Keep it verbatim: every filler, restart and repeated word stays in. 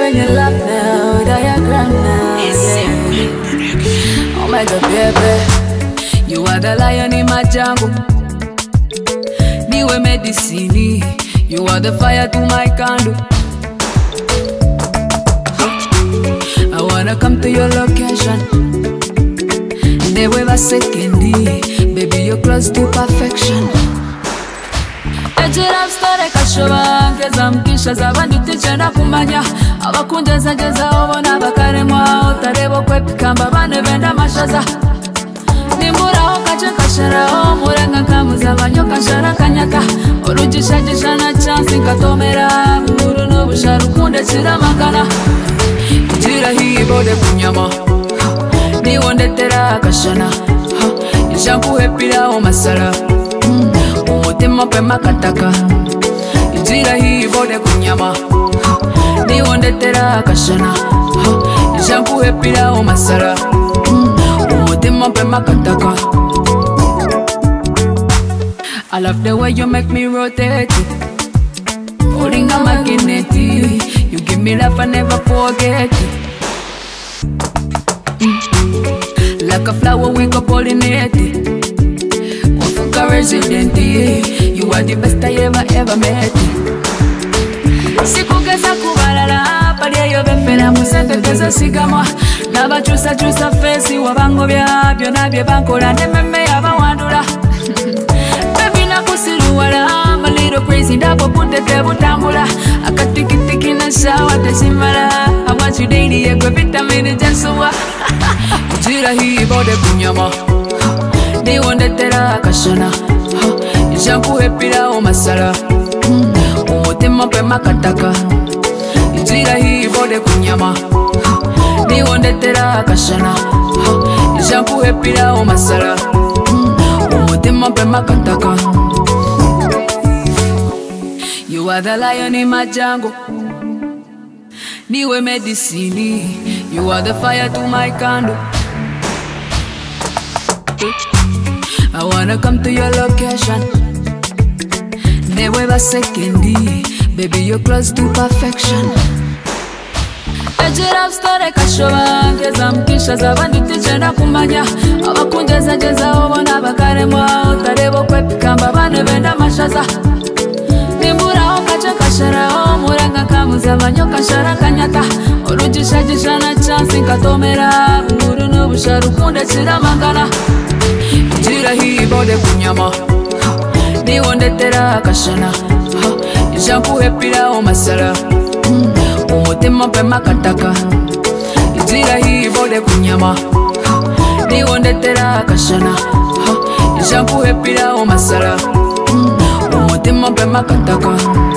in your lap now, diagram now, yeah. Oh my God, baby, you are the lion in my jungle. Niwe medicine, you are the fire to my candle. I wanna come to your location. Never second, baby, you're close to perfection. Ejira mstore kashoba ngeza mkisha zabandi tichenda kumanya abakunjeza jeza obona bakaremwa otarebo kwepikamba bane benda mashaza nimbura okache kashara omurenga kamuza banyo kashara kanyaka orujisha jishana chance katomera buru no busharu kunde chiramagana ijira hii bode kunyama ni wondetera kashana ishampu hepira o masala umutima pema kataka ijira hii bode kunyama ni wondetera kashana ishampu hepira o masala umutima pema kataka. I love the way you make me rotate it. Holding a magnet, you give me love I never forget it. Mm. Like a flower we go pollinate it. Wafuka resident, you are the best I ever ever met. Sikugeza kubalala, pali yo befera musente keza sigama. Naba chusa chusa face wabango bya byo nabye bankola nememe abawandula. Baby nakusiruwala, I'm a little crazy ndabo punte tebutambula. Akatikitiki na shawa tesimala. I want you daily yekwe vitamini jansuwa. Ijira hii bode kunyama ni wondetera kashana ishampu hepira o masala umutima pema kataka ijira hii bode kunyama ni wondetera kashana ishampu hepira o masala umutima pema kataka. You are the lion in my jungle, niwe medicine, you are the fire to my candle. I wanna come to your location. Never second, baby, you're close to perfection. Ejira mstore kashoba ngeza mkisha zabandi tichenda kumanya abakunjeza jeza obona bakaremwa otarebo kwepikamba bane benda mashaza nimbura okache kashara omurenga kamuza banyo kashara kanyata orujisha jishana chance katomera buru no busharu kunde chiramagana ijira hii bode kunyama ni wondetera kashana ishampu hepira o masala umutima pema kataka ijira hii bode kunyama ni wondetera kashana ishampu hepira o masala umutima pema kataka.